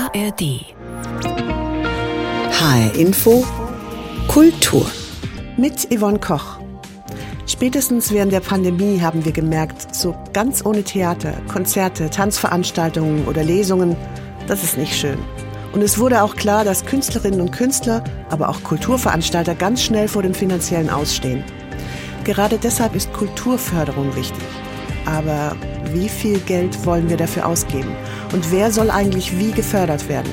ARD. HR Info Kultur mit Yvonne Koch. Spätestens während der Pandemie haben wir gemerkt, so ganz ohne Theater, Konzerte, Tanzveranstaltungen oder Lesungen, das ist nicht schön. Und es wurde auch klar, dass Künstlerinnen und Künstler, aber auch Kulturveranstalter ganz schnell vor dem finanziellen Ausstehen. Gerade deshalb ist Kulturförderung wichtig. Aber wie viel Geld wollen wir dafür ausgeben? Und wer soll eigentlich wie gefördert werden?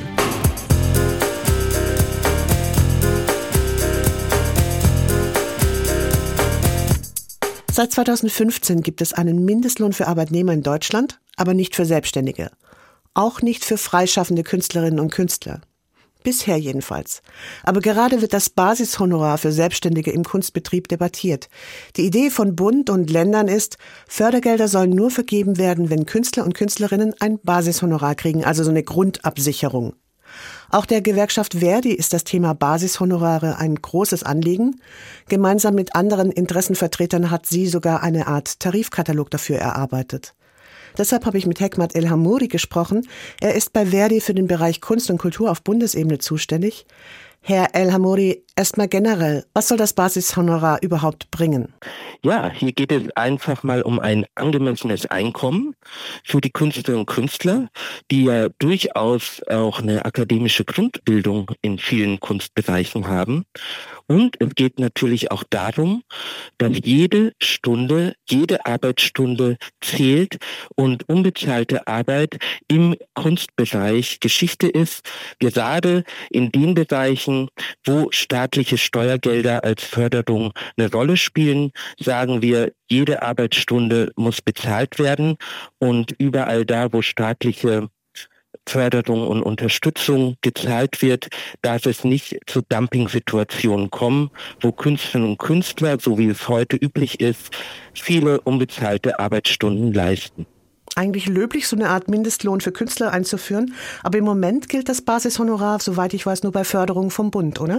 Seit 2015 gibt es einen Mindestlohn für Arbeitnehmer in Deutschland, aber nicht für Selbstständige. Auch nicht für freischaffende Künstlerinnen und Künstler. Bisher jedenfalls. Aber gerade wird das Basishonorar für Selbstständige im Kunstbetrieb debattiert. Die Idee von Bund und Ländern ist, Fördergelder sollen nur vergeben werden, wenn Künstler und Künstlerinnen ein Basishonorar kriegen, also so eine Grundabsicherung. Auch der Gewerkschaft ver.di ist das Thema Basishonorare ein großes Anliegen. Gemeinsam mit anderen Interessenvertretern hat sie sogar eine Art Tarifkatalog dafür erarbeitet. Deshalb habe ich mit Hekmat El-Hamouri gesprochen. Er ist bei ver.di für den Bereich Kunst und Kultur auf Bundesebene zuständig. Herr El-Hamouri, erstmal generell, was soll das Basishonorar überhaupt bringen? Ja, hier geht es einfach mal um ein angemessenes Einkommen für die Künstlerinnen und Künstler, die ja durchaus auch eine akademische Grundbildung in vielen Kunstbereichen haben. Und es geht natürlich auch darum, dass jede Stunde, jede Arbeitsstunde zählt und unbezahlte Arbeit im Kunstbereich Geschichte ist, gerade in den Bereichen, wo staatliche Steuergelder als Förderung eine Rolle spielen, sagen wir, jede Arbeitsstunde muss bezahlt werden und überall da, wo staatliche Förderung und Unterstützung gezahlt wird, darf es nicht zu Dumping-Situationen kommen, wo Künstlerinnen und Künstler, so wie es heute üblich ist, viele unbezahlte Arbeitsstunden leisten. Eigentlich löblich, so eine Art Mindestlohn für Künstler einzuführen, aber im Moment gilt das Basishonorar, soweit ich weiß, nur bei Förderung vom Bund, oder?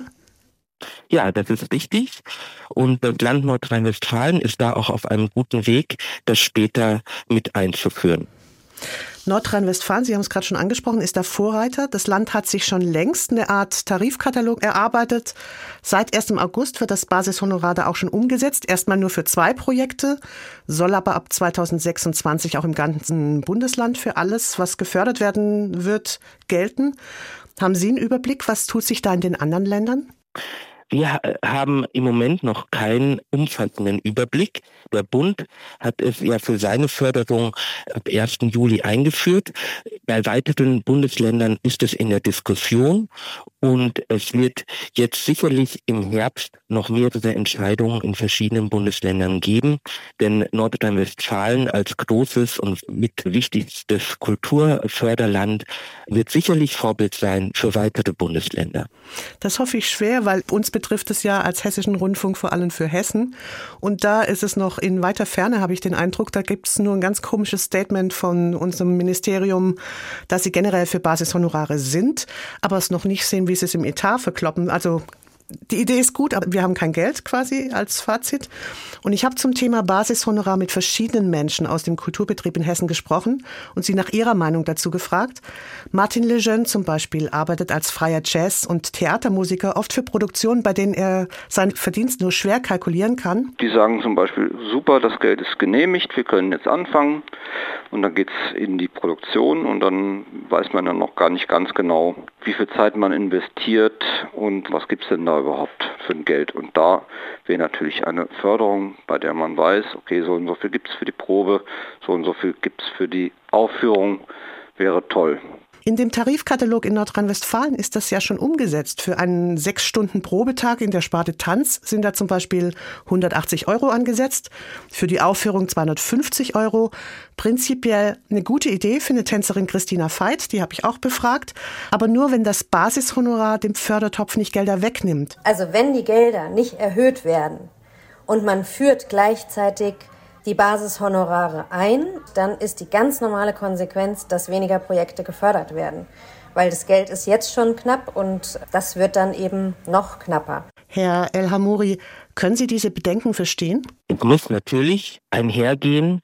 Ja, das ist richtig. Und das Land Nordrhein-Westfalen ist da auch auf einem guten Weg, das später mit einzuführen. Nordrhein-Westfalen, Sie haben es gerade schon angesprochen, ist der Vorreiter. Das Land hat sich schon längst eine Art Tarifkatalog erarbeitet. Seit 1. August wird das Basishonorar da auch schon umgesetzt. Erstmal nur für 2 Projekte, soll aber ab 2026 auch im ganzen Bundesland für alles, was gefördert werden wird, gelten. Haben Sie einen Überblick, was tut sich da in den anderen Ländern? Wir haben im Moment noch keinen umfassenden Überblick. Der Bund hat es ja für seine Förderung ab 1. Juli eingeführt. Bei weiteren Bundesländern ist es in der Diskussion und es wird jetzt sicherlich im Herbst noch mehrere Entscheidungen in verschiedenen Bundesländern geben, denn Nordrhein-Westfalen als großes und mit wichtigstes Kulturförderland wird sicherlich Vorbild sein für weitere Bundesländer. Das hoffe ich schwer, weil uns betrifft es ja als Hessischen Rundfunk vor allem für Hessen. Und da ist es noch in weiter Ferne, habe ich den Eindruck, da gibt es nur ein ganz komisches Statement von unserem Ministerium, dass sie generell für Basishonorare sind, aber es noch nicht sehen, wie sie es im Etat verkloppen. Also die Idee ist gut, aber wir haben kein Geld quasi als Fazit. Und ich habe zum Thema Basishonorar mit verschiedenen Menschen aus dem Kulturbetrieb in Hessen gesprochen und sie nach ihrer Meinung dazu gefragt. Martin Lejeune zum Beispiel arbeitet als freier Jazz- und Theatermusiker oft für Produktionen, bei denen er seinen Verdienst nur schwer kalkulieren kann. Die sagen zum Beispiel, super, das Geld ist genehmigt, wir können jetzt anfangen. Und dann geht's in die Produktion und dann weiß man dann noch gar nicht ganz genau, wie viel Zeit man investiert und was gibt's denn da überhaupt für ein Geld. Und da wäre natürlich eine Förderung, bei der man weiß, okay, so und so viel gibt's für die Probe, so und so viel gibt's für die Aufführung, wäre toll. In dem Tarifkatalog in Nordrhein-Westfalen ist das ja schon umgesetzt. Für einen 6-Stunden-Probetag in der Sparte Tanz sind da zum Beispiel 180 € angesetzt, für die Aufführung 250 €. Prinzipiell eine gute Idee für eine Tänzerin Christina Veit, die habe ich auch befragt, aber nur, wenn das Basishonorar dem Fördertopf nicht Gelder wegnimmt. Also wenn die Gelder nicht erhöht werden und man führt gleichzeitig die Basishonorare ein, dann ist die ganz normale Konsequenz, dass weniger Projekte gefördert werden. Weil das Geld ist jetzt schon knapp und das wird dann eben noch knapper. Herr El-Hamouri, können Sie diese Bedenken verstehen? Es muss natürlich einhergehen,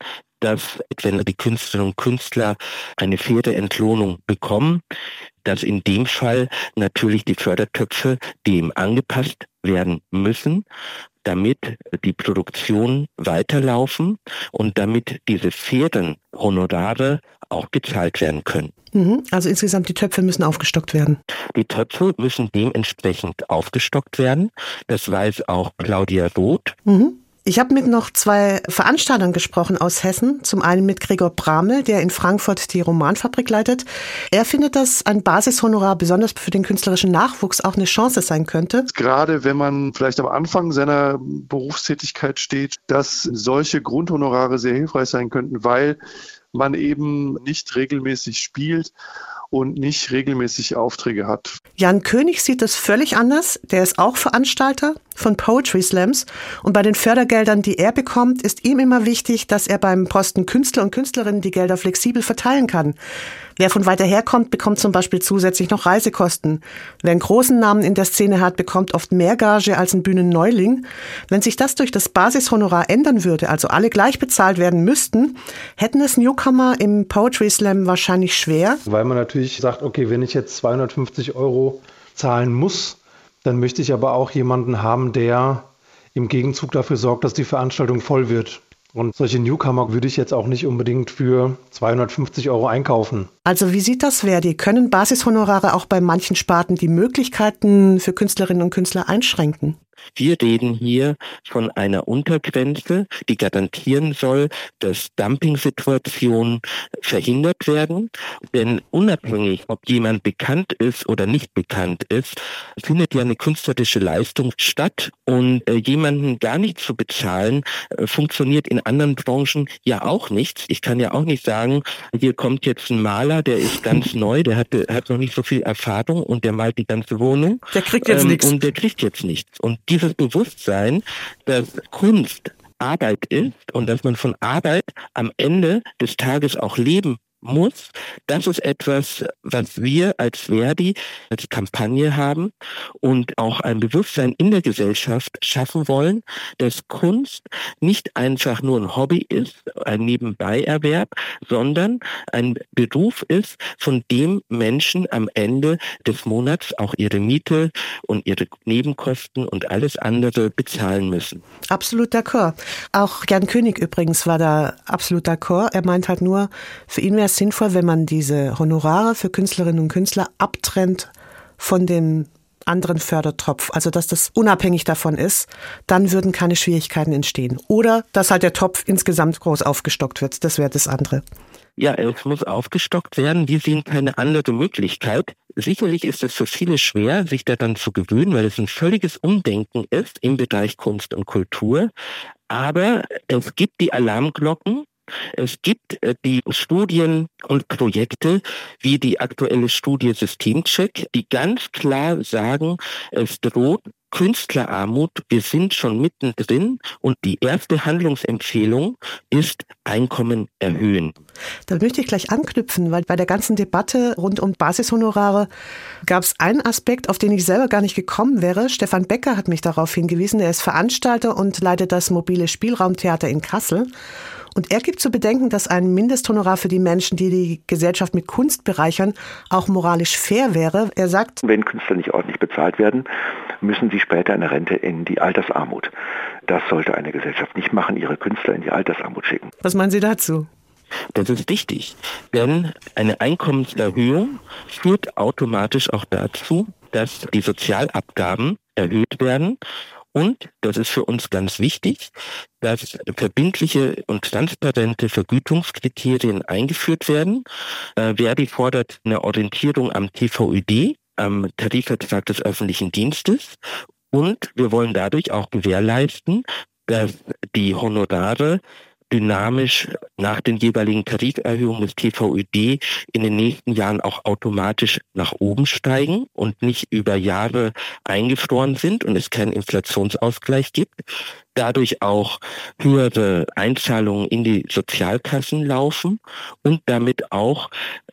dass wenn die Künstlerinnen und Künstler eine faire Entlohnung bekommen, dass in dem Fall natürlich die Fördertöpfe dem angepasst werden müssen, damit die Produktionen weiterlaufen und damit diese fairen Honorare auch gezahlt werden können. Also insgesamt die Töpfe müssen aufgestockt werden. Die Töpfe müssen dementsprechend aufgestockt werden. Das weiß auch Claudia Roth. Ich habe mit noch 2 Veranstaltern gesprochen aus Hessen. Zum einen mit Gregor Bramel, der in Frankfurt die Romanfabrik leitet. Er findet, dass ein Basishonorar besonders für den künstlerischen Nachwuchs auch eine Chance sein könnte. Gerade wenn man vielleicht am Anfang seiner Berufstätigkeit steht, dass solche Grundhonorare sehr hilfreich sein könnten, weil man eben nicht regelmäßig spielt und nicht regelmäßig Aufträge hat. Jan König sieht das völlig anders. Der ist auch Veranstalter von Poetry Slams. Und bei den Fördergeldern, die er bekommt, ist ihm immer wichtig, dass er beim Posten Künstler und Künstlerinnen die Gelder flexibel verteilen kann. Wer von weiter her kommt, bekommt zum Beispiel zusätzlich noch Reisekosten. Wer einen großen Namen in der Szene hat, bekommt oft mehr Gage als ein Bühnenneuling. Wenn sich das durch das Basishonorar ändern würde, also alle gleich bezahlt werden müssten, hätten es Newcomer im Poetry Slam wahrscheinlich schwer. Weil man natürlich sagt, okay, wenn ich jetzt 250 € zahlen muss, dann möchte ich aber auch jemanden haben, der im Gegenzug dafür sorgt, dass die Veranstaltung voll wird. Und solche Newcomer würde ich jetzt auch nicht unbedingt für 250 € einkaufen. Also wie sieht das Verdi? Können Basishonorare auch bei manchen Sparten die Möglichkeiten für Künstlerinnen und Künstler einschränken? Wir reden hier von einer Untergrenze, die garantieren soll, dass Dumping-Situationen verhindert werden. Denn unabhängig, ob jemand bekannt ist oder nicht bekannt ist, findet ja eine künstlerische Leistung statt. Und jemanden gar nicht zu bezahlen, funktioniert in anderen Branchen ja auch nicht. Ich kann ja auch nicht sagen, hier kommt jetzt ein Maler, der ist ganz neu, der hat noch nicht so viel Erfahrung und der malt die ganze Wohnung. Der kriegt jetzt nichts. Und der kriegt jetzt nichts. Und dieses Bewusstsein, dass Kunst Arbeit ist und dass man von Arbeit am Ende des Tages auch leben muss, das ist etwas, was wir als Verdi als Kampagne haben und auch ein Bewusstsein in der Gesellschaft schaffen wollen, dass Kunst nicht einfach nur ein Hobby ist, ein Nebenbeierwerb, sondern ein Beruf ist, von dem Menschen am Ende des Monats auch ihre Miete und ihre Nebenkosten und alles andere bezahlen müssen. Absolut d'accord. Auch Jan König übrigens war da absolut d'accord. Er meint halt nur, für ihn wäre es sinnvoll, wenn man diese Honorare für Künstlerinnen und Künstler abtrennt von dem anderen Fördertopf, also dass das unabhängig davon ist, dann würden keine Schwierigkeiten entstehen. Oder dass halt der Topf insgesamt groß aufgestockt wird, das wäre das andere. Ja, es muss aufgestockt werden. Wir sehen keine andere Möglichkeit. Sicherlich ist es für viele schwer, sich daran zu gewöhnen, weil es ein völliges Umdenken ist im Bereich Kunst und Kultur. Aber es gibt die Alarmglocken. Es gibt die Studien und Projekte wie die aktuelle Studie Systemcheck, die ganz klar sagen, es droht Künstlerarmut, wir sind schon mittendrin und die erste Handlungsempfehlung ist Einkommen erhöhen. Da möchte ich gleich anknüpfen, weil bei der ganzen Debatte rund um Basishonorare gab es einen Aspekt, auf den ich selber gar nicht gekommen wäre. Stefan Becker hat mich darauf hingewiesen, er ist Veranstalter und leitet das mobile Spielraumtheater in Kassel. Und er gibt zu bedenken, dass ein Mindesthonorar für die Menschen, die die Gesellschaft mit Kunst bereichern, auch moralisch fair wäre. Er sagt, wenn Künstler nicht ordentlich bezahlt werden, müssen sie später eine Rente in die Altersarmut. Das sollte eine Gesellschaft nicht machen, ihre Künstler in die Altersarmut schicken. Was meinen Sie dazu? Das ist wichtig, denn eine Einkommenserhöhung führt automatisch auch dazu, dass die Sozialabgaben erhöht werden. Und, das ist für uns ganz wichtig, dass verbindliche und transparente Vergütungskriterien eingeführt werden. Verdi fordert eine Orientierung am TVÖD, am Tarifvertrag des öffentlichen Dienstes. Und wir wollen dadurch auch gewährleisten, dass die Honorare dynamisch nach den jeweiligen Tariferhöhungen des TVÖD in den nächsten Jahren auch automatisch nach oben steigen und nicht über Jahre eingefroren sind und es keinen Inflationsausgleich gibt. Dadurch auch höhere Einzahlungen in die Sozialkassen laufen und damit auch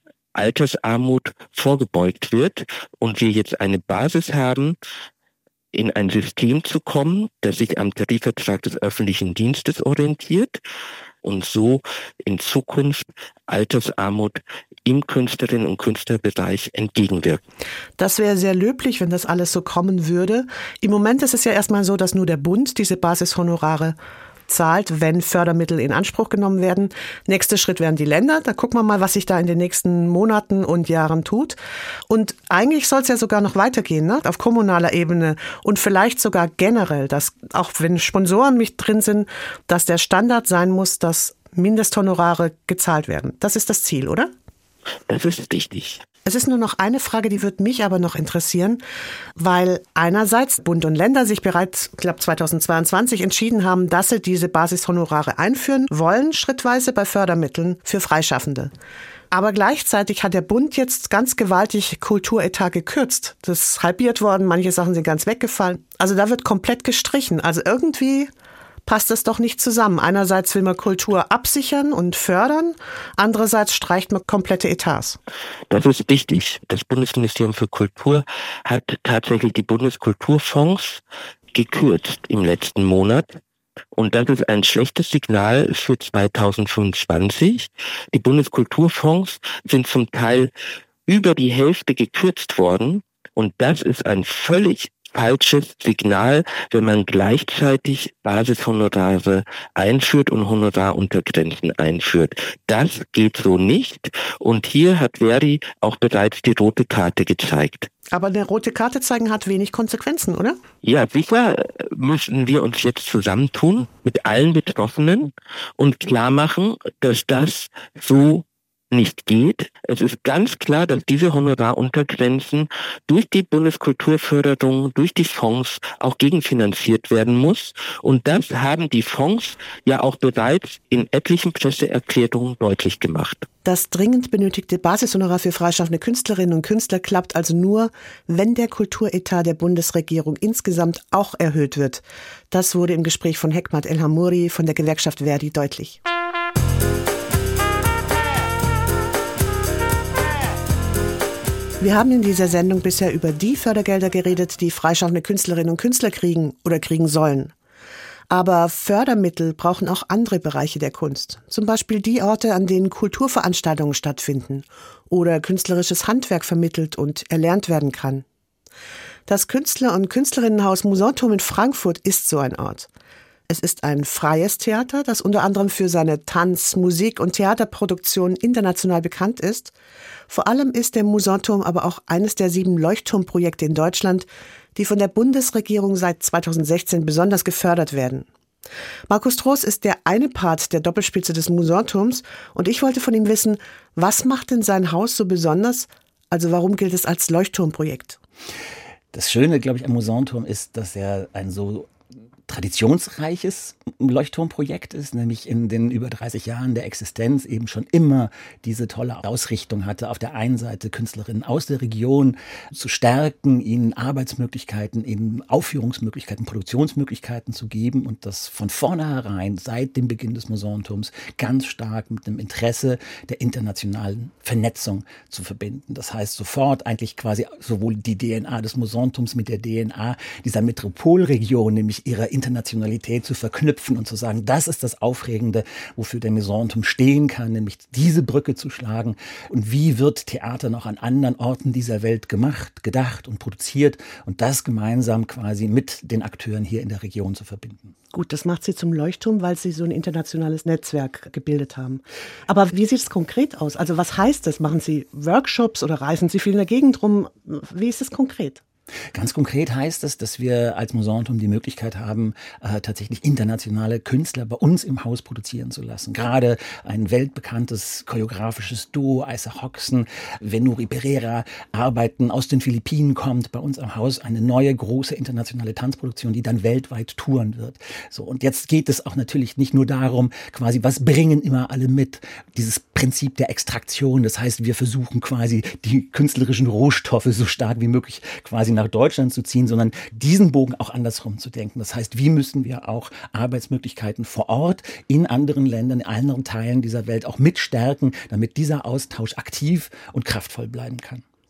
Altersarmut vorgebeugt wird und wir jetzt eine Basis haben, in ein System zu kommen, das sich am Tarifvertrag des öffentlichen Dienstes orientiert, und so in Zukunft Altersarmut im Künstlerinnen- und Künstlerbereich entgegenwirken. Das wäre sehr löblich, wenn das alles so kommen würde. Im Moment ist es ja erstmal so, dass nur der Bund diese Basishonorare zahlt, wenn Fördermittel in Anspruch genommen werden. Nächster Schritt wären die Länder. Da gucken wir mal, was sich da in den nächsten Monaten und Jahren tut. Und eigentlich soll es ja sogar noch weitergehen, ne? Auf kommunaler Ebene und vielleicht sogar generell, dass auch wenn Sponsoren mit drin sind, dass der Standard sein muss, dass Mindesthonorare gezahlt werden. Das ist das Ziel, oder? Das ist richtig. Es ist nur noch eine Frage, die würde mich aber noch interessieren, weil einerseits Bund und Länder sich bereits, ich glaube 2022 entschieden haben, dass sie diese Basishonorare einführen wollen, schrittweise bei Fördermitteln für Freischaffende. Aber gleichzeitig hat der Bund jetzt ganz gewaltig Kulturetat gekürzt. Das ist halbiert worden, manche Sachen sind ganz weggefallen. Also da wird komplett gestrichen. Also irgendwie passt das doch nicht zusammen. Einerseits will man Kultur absichern und fördern, andererseits streicht man komplette Etats. Das ist richtig. Das Bundesministerium für Kultur hat tatsächlich die Bundeskulturfonds gekürzt im letzten Monat. Und das ist ein schlechtes Signal für 2025. Die Bundeskulturfonds sind zum Teil über die Hälfte gekürzt worden. Und das ist ein völlig falsches Signal, wenn man gleichzeitig Basishonorare einführt und Honoraruntergrenzen einführt. Das geht so nicht. Und hier hat Verdi auch bereits die rote Karte gezeigt. Aber eine rote Karte zeigen hat wenig Konsequenzen, oder? Ja, sicher müssen wir uns jetzt zusammentun mit allen Betroffenen und klar machen, dass das so nicht geht. Es ist ganz klar, dass diese Honoraruntergrenzen durch die Bundeskulturförderung, durch die Fonds auch gegenfinanziert werden muss. Und das haben die Fonds ja auch bereits in etlichen Presseerklärungen deutlich gemacht. Das dringend benötigte Basishonorar für freischaffende Künstlerinnen und Künstler klappt also nur, wenn der Kulturetat der Bundesregierung insgesamt auch erhöht wird. Das wurde im Gespräch von Hekmat El-Hamouri von der Gewerkschaft Verdi deutlich. Wir haben in dieser Sendung bisher über die Fördergelder geredet, die freischaffende Künstlerinnen und Künstler kriegen oder kriegen sollen. Aber Fördermittel brauchen auch andere Bereiche der Kunst. Zum Beispiel die Orte, an denen Kulturveranstaltungen stattfinden oder künstlerisches Handwerk vermittelt und erlernt werden kann. Das Künstler- und Künstlerinnenhaus Musanturm in Frankfurt ist so ein Ort. Es ist ein freies Theater, das unter anderem für seine Tanz-, Musik- und Theaterproduktionen international bekannt ist. Vor allem ist der Musanturm aber auch eines der 7 Leuchtturmprojekte in Deutschland, die von der Bundesregierung seit 2016 besonders gefördert werden. Markus Trost ist der eine Part der Doppelspitze des Musanturms und ich wollte von ihm wissen, was macht denn sein Haus so besonders? Also warum gilt es als Leuchtturmprojekt? Das Schöne, glaube ich, am Musanturm ist, dass er ein so traditionsreiches Leuchtturmprojekt ist, nämlich in den über 30 Jahren der Existenz eben schon immer diese tolle Ausrichtung hatte, auf der einen Seite Künstlerinnen aus der Region zu stärken, ihnen Arbeitsmöglichkeiten, ihnen Aufführungsmöglichkeiten, Produktionsmöglichkeiten zu geben und das von vornherein seit dem Beginn des Musanturms ganz stark mit dem Interesse der internationalen Vernetzung zu verbinden. Das heißt sofort eigentlich quasi sowohl die DNA des Musanturms mit der DNA dieser Metropolregion, nämlich ihrer Internationalität zu verknüpfen und zu sagen, das ist das Aufregende, wofür der Musanturm stehen kann, nämlich diese Brücke zu schlagen. Und wie wird Theater noch an anderen Orten dieser Welt gemacht, gedacht und produziert und das gemeinsam quasi mit den Akteuren hier in der Region zu verbinden. Gut, das macht Sie zum Leuchtturm, weil Sie so ein internationales Netzwerk gebildet haben. Aber wie sieht es konkret aus? Also was heißt das? Machen Sie Workshops oder reisen Sie viel in der Gegend rum? Wie ist es konkret? Ganz konkret heißt es, dass wir als Musanturm die Möglichkeit haben, tatsächlich internationale Künstler bei uns im Haus produzieren zu lassen. Gerade ein weltbekanntes choreografisches Duo, Isaac Hoxton, Venuri Pereira, arbeiten aus den Philippinen, kommt bei uns am Haus eine neue große internationale Tanzproduktion, die dann weltweit touren wird. So, und jetzt geht es auch natürlich nicht nur darum, quasi, was bringen immer alle mit? Dieses Prinzip der Extraktion, das heißt, wir versuchen quasi die künstlerischen Rohstoffe so stark wie möglich quasi nach Deutschland zu ziehen, sondern diesen Bogen auch andersrum zu denken. Das heißt, wie müssen wir auch Arbeitsmöglichkeiten vor Ort in anderen Ländern, in anderen Teilen dieser Welt auch mitstärken, damit dieser Austausch aktiv und kraftvoll bleiben kann.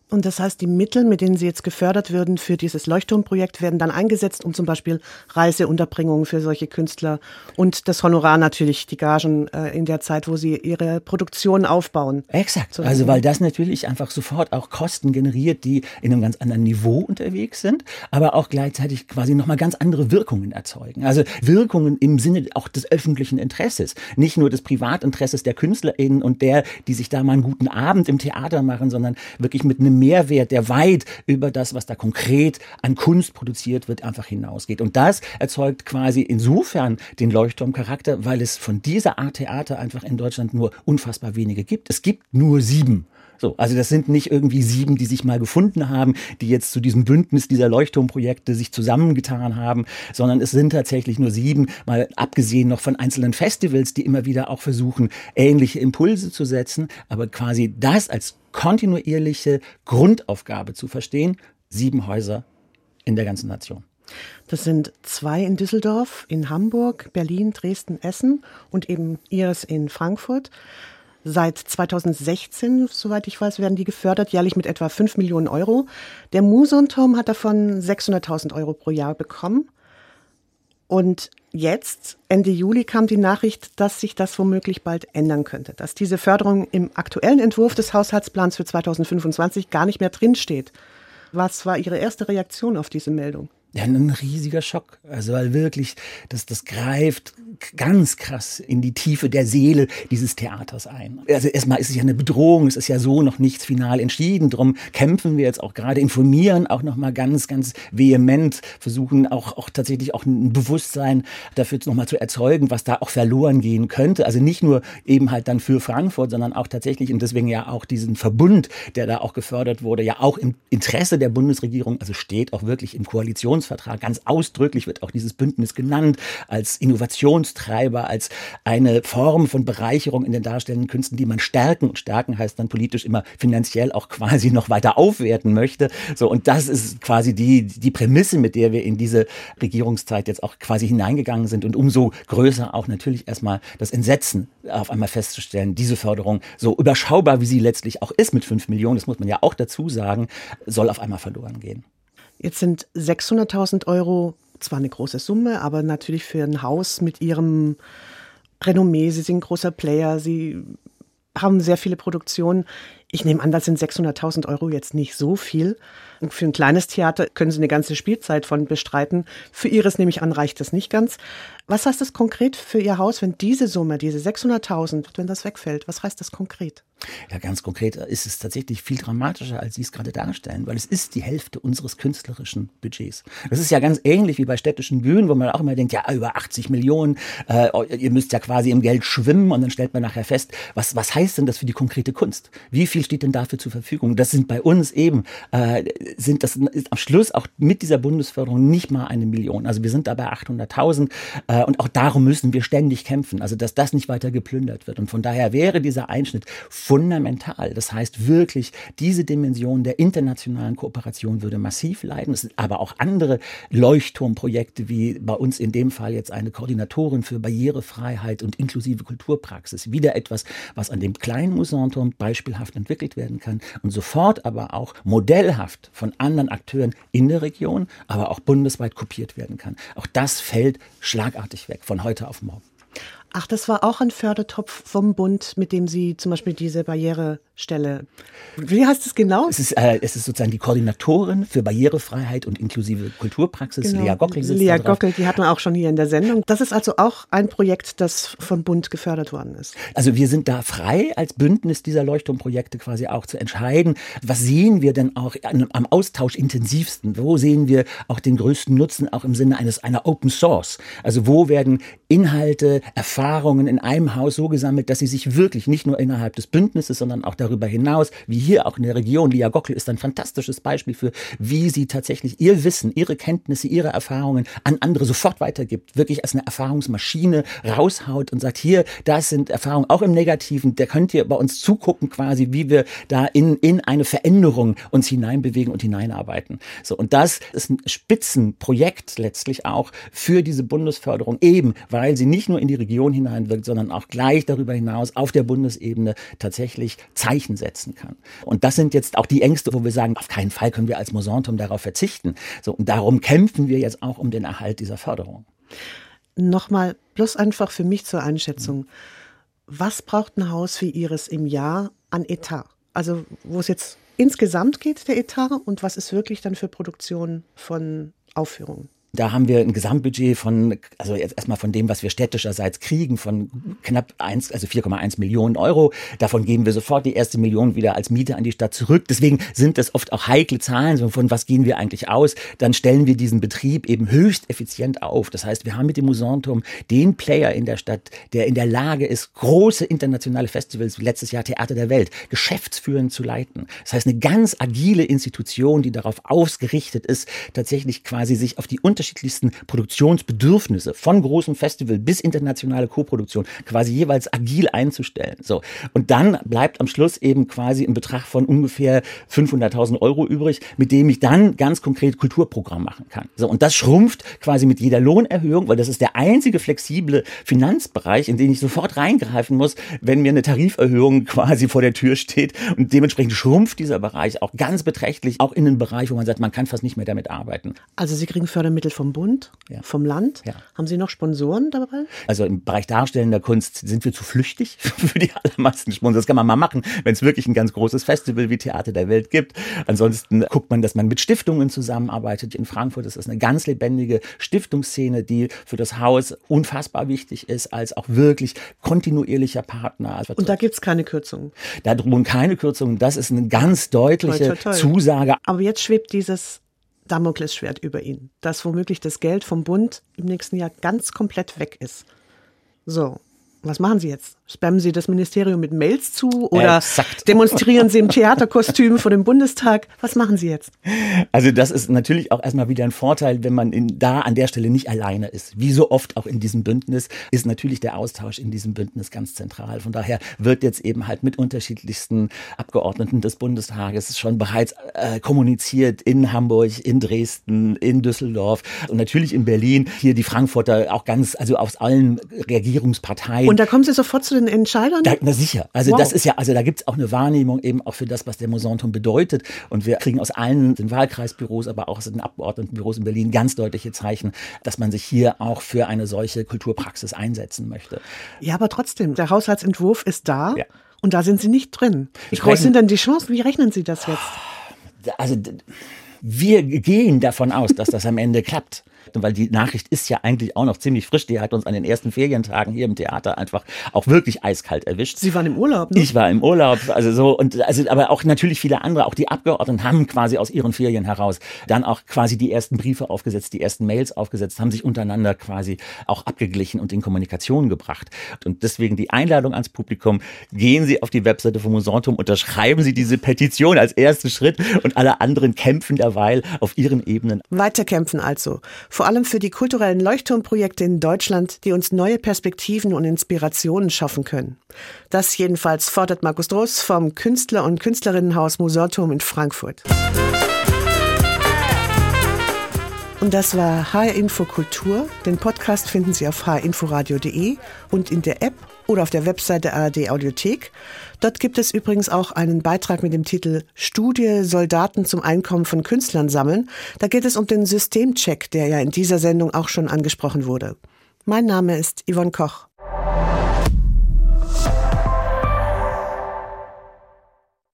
Und das heißt, die Mittel, mit denen Sie jetzt gefördert würden für dieses Leuchtturmprojekt, werden dann eingesetzt, um zum Beispiel Reiseunterbringungen für solche Künstler und das Honorar natürlich, die Gagen in der Zeit, wo Sie Ihre Produktion aufbauen. Exakt. Also weil das natürlich einfach sofort auch Kosten generiert, die in einem ganz anderen Niveau unterwegs sind, aber auch gleichzeitig quasi nochmal ganz andere Wirkungen erzeugen. Also Wirkungen im Sinne auch des öffentlichen Interesses. Nicht nur des Privatinteresses der KünstlerInnen und die sich da mal einen guten Abend im Theater machen, sondern wirklich mit einem Mehrwert, der weit über das, was da konkret an Kunst produziert wird, einfach hinausgeht. Und das erzeugt quasi insofern den Leuchtturmcharakter, weil es von dieser Art Theater einfach in Deutschland nur unfassbar wenige gibt. Es gibt nur 7. So, also das sind nicht irgendwie 7, die sich mal gefunden haben, die jetzt zu diesem Bündnis dieser Leuchtturmprojekte sich zusammengetan haben, sondern es sind tatsächlich nur 7, mal abgesehen noch von einzelnen Festivals, die immer wieder auch versuchen, ähnliche Impulse zu setzen, aber quasi das als kontinuierliche Grundaufgabe zu verstehen, 7 Häuser in der ganzen Nation. Das sind 2 in Düsseldorf, in Hamburg, Berlin, Dresden, Essen und eben Ihres in Frankfurt. Seit 2016, soweit ich weiß, werden die gefördert, jährlich mit etwa 5 Millionen Euro. Der Musonturm hat davon 600.000 Euro pro Jahr bekommen. Und jetzt, Ende Juli, kam die Nachricht, dass sich das womöglich bald ändern könnte, dass diese Förderung im aktuellen Entwurf des Haushaltsplans für 2025 gar nicht mehr drinsteht. Was war Ihre erste Reaktion auf diese Meldung? Ja, ein riesiger Schock. Also weil wirklich, das greift ganz krass in die Tiefe der Seele dieses Theaters ein. Also erstmal ist es ja eine Bedrohung, es ist ja so noch nichts final entschieden. Drum kämpfen wir jetzt auch gerade, informieren auch nochmal ganz, ganz vehement, versuchen auch tatsächlich auch ein Bewusstsein dafür nochmal zu erzeugen, was da auch verloren gehen könnte. Also nicht nur eben halt dann für Frankfurt, sondern auch tatsächlich, und deswegen ja auch diesen Verbund, der da auch gefördert wurde, ja auch im Interesse der Bundesregierung, also steht auch wirklich im Koalitionsvertrag, ganz ausdrücklich wird auch dieses Bündnis genannt als Innovationstreiber, als eine Form von Bereicherung in den darstellenden Künsten, die man stärken, und stärken heißt dann politisch immer finanziell auch quasi noch weiter aufwerten möchte. So, und das ist quasi die Prämisse, mit der wir in diese Regierungszeit jetzt auch quasi hineingegangen sind, und umso größer auch natürlich erstmal das Entsetzen auf einmal festzustellen, diese Förderung, so überschaubar wie sie letztlich auch ist mit 5 Millionen, das muss man ja auch dazu sagen, soll auf einmal verloren gehen. Jetzt sind 600.000 Euro zwar eine große Summe, aber natürlich für ein Haus mit Ihrem Renommee, Sie sind ein großer Player, Sie haben sehr viele Produktionen. Ich nehme an, das sind 600.000 Euro jetzt nicht so viel. Und für ein kleines Theater können Sie eine ganze Spielzeit von bestreiten. Für Ihres, nehme ich an, reicht das nicht ganz. Was heißt das konkret für Ihr Haus, wenn diese Summe, diese 600.000, wenn das wegfällt? Was heißt das konkret? Ja, ganz konkret ist es tatsächlich viel dramatischer, als Sie es gerade darstellen, weil es ist die Hälfte unseres künstlerischen Budgets. Das ist ja ganz ähnlich wie bei städtischen Bühnen, wo man auch immer denkt, ja, über 80 Millionen, ihr müsst ja quasi im Geld schwimmen, und dann stellt man nachher fest, was heißt denn das für die konkrete Kunst? Wie viel steht denn dafür zur Verfügung? Das sind bei uns eben, das ist am Schluss auch mit dieser Bundesförderung nicht mal 1 Million. Also wir sind da bei 800.000 und auch darum müssen wir ständig kämpfen, also dass das nicht weiter geplündert wird. Und von daher wäre dieser Einschnitt fundamental. Das heißt wirklich, diese Dimension der internationalen Kooperation würde massiv leiden. Es sind aber auch andere Leuchtturmprojekte, wie bei uns in dem Fall jetzt eine Koordinatorin für Barrierefreiheit und inklusive Kulturpraxis. Wieder etwas, was an dem kleinen Musonturm beispielhaft entwickelt werden kann und sofort aber auch modellhaft von anderen Akteuren in der Region, aber auch bundesweit kopiert werden kann. Auch das fällt schlagartig weg, von heute auf morgen. Ach, das war auch ein Fördertopf vom Bund, mit dem Sie zum Beispiel diese Barrierestelle, wie heißt es genau? Es ist sozusagen die Koordinatorin für Barrierefreiheit und inklusive Kulturpraxis, genau. Lea Gockel sitzt Lea Gockel, die hatten wir auch schon hier in der Sendung. Das ist also auch ein Projekt, das vom Bund gefördert worden ist. Also wir sind da frei, als Bündnis dieser Leuchtturmprojekte quasi auch zu entscheiden, was sehen wir denn auch am Austausch intensivsten? Wo sehen wir auch den größten Nutzen, auch im Sinne einer Open Source? Also wo werden Inhalte, Erfahrungen in einem Haus so gesammelt, dass sie sich wirklich nicht nur innerhalb des Bündnisses, sondern auch darüber hinaus, wie hier auch in der Region, Lea Gockel ist ein fantastisches Beispiel für, wie sie tatsächlich ihr Wissen, ihre Kenntnisse, ihre Erfahrungen an andere sofort weitergibt, wirklich als eine Erfahrungsmaschine raushaut und sagt, hier, das sind Erfahrungen, auch im Negativen, da könnt ihr bei uns zugucken quasi, wie wir da in eine Veränderung uns hineinbewegen und hineinarbeiten. So, und das ist ein Spitzenprojekt letztlich auch für diese Bundesförderung, eben weil sie nicht nur in die Region Region hineinwirkt, sondern auch gleich darüber hinaus auf der Bundesebene tatsächlich Zeichen setzen kann. Und das sind jetzt auch die Ängste, wo wir sagen, auf keinen Fall können wir als Mosanturm darauf verzichten. So, und darum kämpfen wir jetzt auch um den Erhalt dieser Förderung. Nochmal, bloß einfach für mich zur Einschätzung. Was braucht ein Haus wie Ihres im Jahr an Etat? Also wo es jetzt insgesamt geht, der Etat, und was ist wirklich dann für Produktion von Aufführungen? Da haben wir ein Gesamtbudget von, also jetzt erstmal von dem, was wir städtischerseits kriegen, von knapp 4,1 Millionen Euro. Davon geben wir sofort die erste Million wieder als Miete an die Stadt zurück. Deswegen sind das oft auch heikle Zahlen. So von was gehen wir eigentlich aus? Dann stellen wir diesen Betrieb eben höchst effizient auf. Das heißt, wir haben mit dem Mosanturm den Player in der Stadt, der in der Lage ist, große internationale Festivals wie letztes Jahr Theater der Welt geschäftsführend zu leiten. Das heißt, eine ganz agile Institution, die darauf ausgerichtet ist, tatsächlich quasi sich auf die unterschiedlichsten Produktionsbedürfnisse von großem Festival bis internationale Koproduktion quasi jeweils agil einzustellen. So. Und dann bleibt am Schluss eben quasi ein Betrag von ungefähr 500.000 Euro übrig, mit dem ich dann ganz konkret Kulturprogramm machen kann. So. Und das schrumpft quasi mit jeder Lohnerhöhung, weil das ist der einzige flexible Finanzbereich, in den ich sofort reingreifen muss, wenn mir eine Tariferhöhung quasi vor der Tür steht. Und dementsprechend schrumpft dieser Bereich auch ganz beträchtlich, auch in einen Bereich, wo man sagt, man kann fast nicht mehr damit arbeiten. Also Sie kriegen Fördermittel vom Bund, vom Land. Ja. Haben Sie noch Sponsoren dabei? Also im Bereich darstellender Kunst sind wir zu flüchtig für die allermeisten Sponsoren. Das kann man mal machen, wenn es wirklich ein ganz großes Festival wie Theater der Welt gibt. Ansonsten guckt man, dass man mit Stiftungen zusammenarbeitet. In Frankfurt ist das eine ganz lebendige Stiftungsszene, die für das Haus unfassbar wichtig ist, als auch wirklich kontinuierlicher Partner. Und da gibt es keine Kürzungen? Da drohen keine Kürzungen. Das ist eine ganz deutliche Zusage. Aber jetzt schwebt dieses Damoklesschwert über ihn, dass womöglich das Geld vom Bund im nächsten Jahr ganz komplett weg ist. So, was machen Sie jetzt? Spammen Sie das Ministerium mit Mails zu oder demonstrieren Sie im Theaterkostüm vor dem Bundestag? Was machen Sie jetzt? Also das ist natürlich auch erstmal wieder ein Vorteil, wenn man da an der Stelle nicht alleine ist. Wie so oft auch in diesem Bündnis ist natürlich der Austausch in diesem Bündnis ganz zentral. Von daher wird jetzt eben halt mit unterschiedlichsten Abgeordneten des Bundestages schon bereits kommuniziert in Hamburg, in Dresden, in Düsseldorf und natürlich in Berlin. Hier die Frankfurter auch ganz, also aus allen Regierungsparteien. Und da kommen Sie sofort zu den Entscheidern? Na sicher. Also das ist ja, also da gibt es auch eine Wahrnehmung eben auch für das, was der Mosanturm bedeutet. Und wir kriegen aus allen den Wahlkreisbüros, aber auch aus den Abgeordnetenbüros in Berlin ganz deutliche Zeichen, dass man sich hier auch für eine solche Kulturpraxis einsetzen möchte. Ja, aber trotzdem, der Haushaltsentwurf ist da und da sind Sie nicht drin. Wie groß sind denn die Chancen? Wie rechnen Sie das jetzt? Also wir gehen davon aus, dass das am Ende klappt. Weil die Nachricht ist ja eigentlich auch noch ziemlich frisch. Die hat uns an den ersten Ferientagen hier im Theater einfach auch wirklich eiskalt erwischt. Sie waren im Urlaub, ne? Ich war im Urlaub, also so und also aber auch natürlich viele andere, auch die Abgeordneten haben quasi aus ihren Ferien heraus dann auch quasi die ersten Briefe aufgesetzt, die ersten Mails aufgesetzt, haben sich untereinander quasi auch abgeglichen und in Kommunikation gebracht. Und deswegen die Einladung ans Publikum: Gehen Sie auf die Webseite vom Mosanturm, unterschreiben Sie diese Petition als ersten Schritt und alle anderen kämpfen derweil auf ihren Ebenen. Weiterkämpfen also. Vor allem für die kulturellen Leuchtturmprojekte in Deutschland, die uns neue Perspektiven und Inspirationen schaffen können. Das jedenfalls fordert Markus Droß vom Künstler- und Künstlerinnenhaus Mosanturm in Frankfurt. Und das war HR Info Kultur. Den Podcast finden Sie auf hrinforadio.de und in der App oder auf der Webseite ARD Audiothek. Dort gibt es übrigens auch einen Beitrag mit dem Titel Studie Soldaten zum Einkommen von Künstlern sammeln. Da geht es um den Systemcheck, der ja in dieser Sendung auch schon angesprochen wurde. Mein Name ist Yvonne Koch.